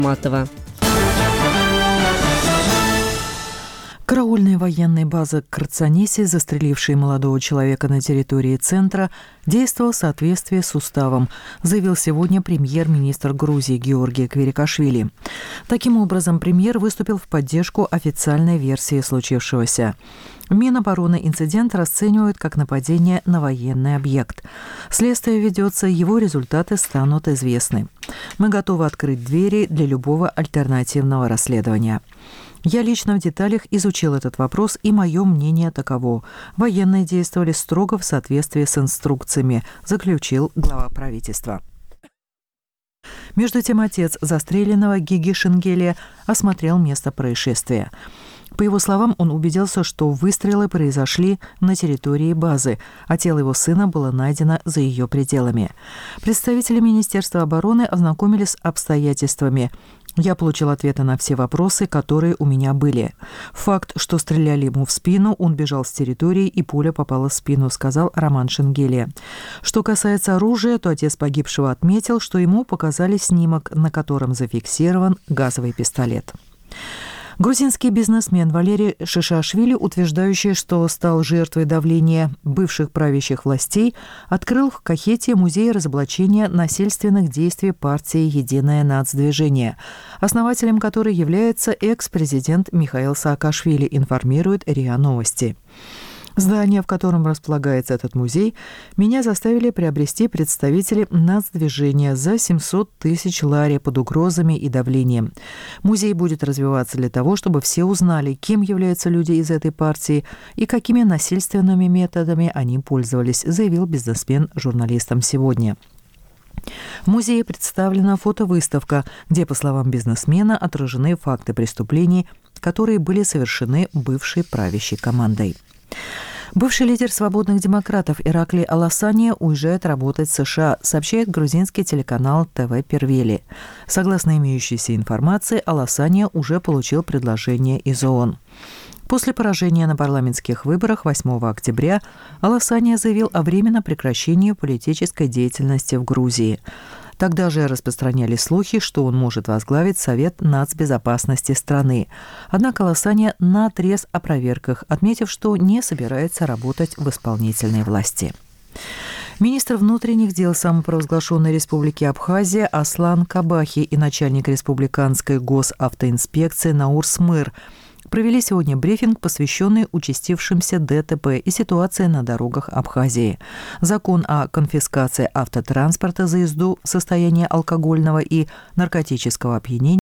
Матова. Караульная военная база Крцанеси, застрелившая молодого человека на территории центра, действовала в соответствии с уставом, заявил сегодня премьер-министр Грузии Георгий Квирикашвили. Таким образом, премьер выступил в поддержку официальной версии случившегося. Минобороны инцидент расценивают как нападение на военный объект. Следствие ведется, его результаты станут известны. Мы готовы открыть двери для любого альтернативного расследования. Я лично в деталях изучил этот вопрос, и мое мнение таково. Военные действовали строго в соответствии с инструкциями, заключил глава правительства. Между тем, отец застреленного Гиги Шенгелия осмотрел место происшествия. По его словам, он убедился, что выстрелы произошли на территории базы, а тело его сына было найдено за ее пределами. Представители Министерства обороны ознакомились с обстоятельствами. Я получил ответы на все вопросы, которые у меня были. Факт, что стреляли ему в спину, он бежал с территории, и пуля попала в спину, сказал Роман Шенгелия. Что касается оружия, то отец погибшего отметил, что ему показали снимок, на котором зафиксирован газовый пистолет. Грузинский бизнесмен Валерий Шишашвили, утверждающий, что стал жертвой давления бывших правящих властей, открыл в Кахете музей разоблачения насильственных действий партии «Единое нацдвижение», основателем которой является экс-президент Михаил Саакашвили, информирует РИА Новости. Здание, в котором располагается этот музей, меня заставили приобрести представители нацдвижения за 700 тысяч лари под угрозами и давлением. Музей будет развиваться для того, чтобы все узнали, кем являются люди из этой партии и какими насильственными методами они пользовались, заявил бизнесмен журналистам сегодня. В музее представлена фотовыставка, где, по словам бизнесмена, отражены факты преступлений, которые были совершены бывшей правящей командой. Бывший лидер свободных демократов Иракли Аласания уезжает работать в США, сообщает грузинский телеканал ТВ Первели. Согласно имеющейся информации, Аласания уже получил предложение из ООН. После поражения на парламентских выборах 8 октября Аласания заявил о временном прекращении политической деятельности в Грузии. Тогда же распространялись слухи, что он может возглавить Совет нацбезопасности страны. Однако Аласания наотрез опроверг их, отметив, что не собирается работать в исполнительной власти. Министр внутренних дел самопровозглашенной республики Абхазия Аслан Кабахи и начальник республиканской госавтоинспекции Наур Смыр провели сегодня брифинг, посвященный участившимся ДТП и ситуации на дорогах Абхазии. Закон о конфискации автотранспорта за езду в состоянии алкогольного и наркотического опьянения